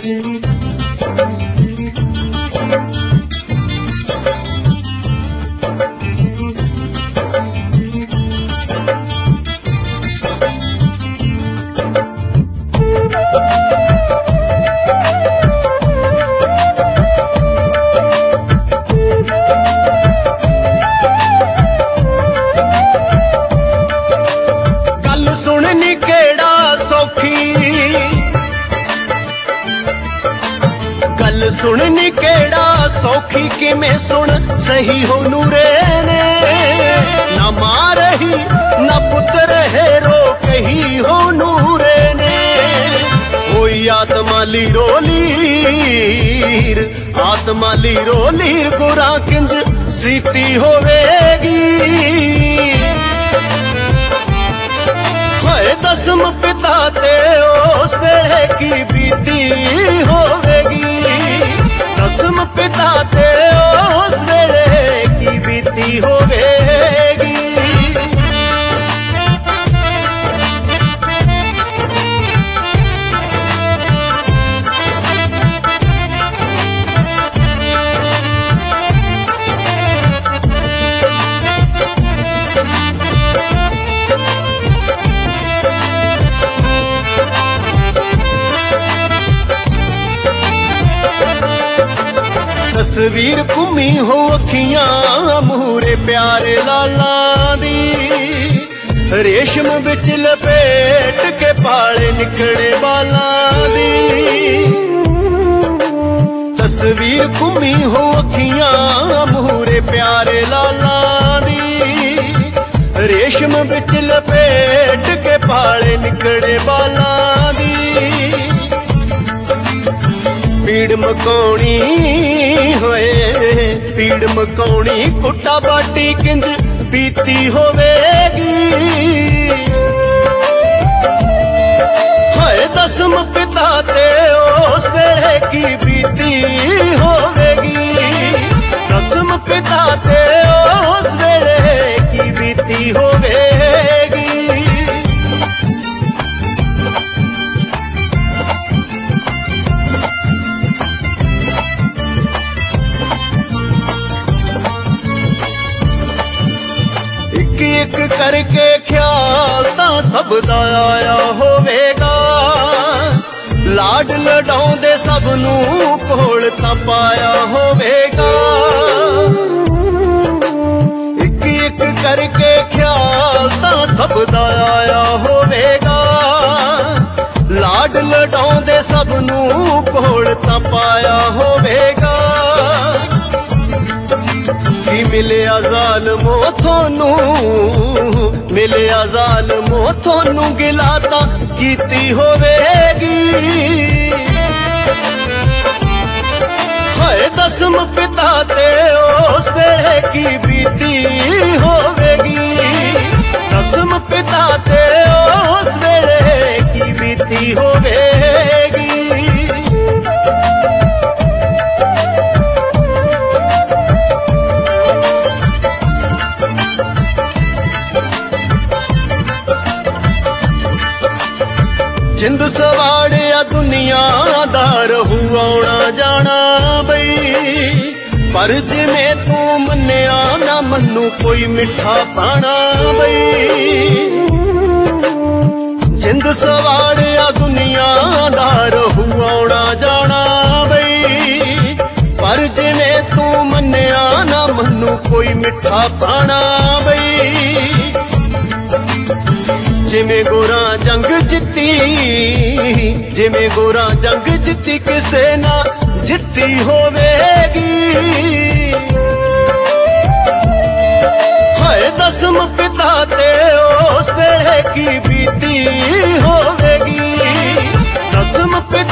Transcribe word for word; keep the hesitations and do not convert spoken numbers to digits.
सुननी केड़ा सौखी कि मैं सुन सही हो नूरे ने न मारही न पुत्र है रो कही हो नूरे ने कोई आत्मा ली रोलीर आत्मा ली रोलीर गुरा किंज सीती होवेगी हाय दसम पिता ते उस वेले की बीती होवेगी दसम पिता ते उस वेले की बीती होवेगी तस्वीर घूमी हो अखियां मूरे प्यारे लाला दी रेशम बिच लपेट के पाले निकले बाला दी तस्वीर घूमी हो अखियां मूरे प्यारे लाला दी रेशम बिच लपेट के पाले निकले बाला दी पीड़ मकाउणी होए पीड़ मकाउणी कुटा बाटी किंज बीती होवेगी हाय दसम पिता ते उस वेले की बीती होवेगी दसम पिता ते उस वेले की बीती होवेगी एक करके ख्याल ता सब दा आया होवेगा लाड लडाउंदे सब नू कोल ता पाया होवेगा एक एक करके ख्याल ता सब दा आया होवेगा लाड लडाउंदे सब नू कोल ता पाया होवेगा की मिले ज़ालिमो थोनू मिले ज़ालिमो थोनू गिलाता कीती होवेगी हाय दसम पिता ते उस वेले की बीती होवेगी दसम पिता ते उस वेले की बीती होवेगी जिंद सवाड़िया दुनियादार हुआ आना जाना बई पर जिमें तू मन्या ना मन्नू कोई मिठा पाना बई जिंद सवाड़िया दुनियादार हुआ आना जाना बई पर जिमें तू मन्या ना मन्नू कोई मिठा पाना बई जिमें गोरा जंग जिती जिमें गोरा जंग जिती किसे ना जिती होवेगी हाय दसम पिता ते उस वेले की बीती होवेगी दसम पिता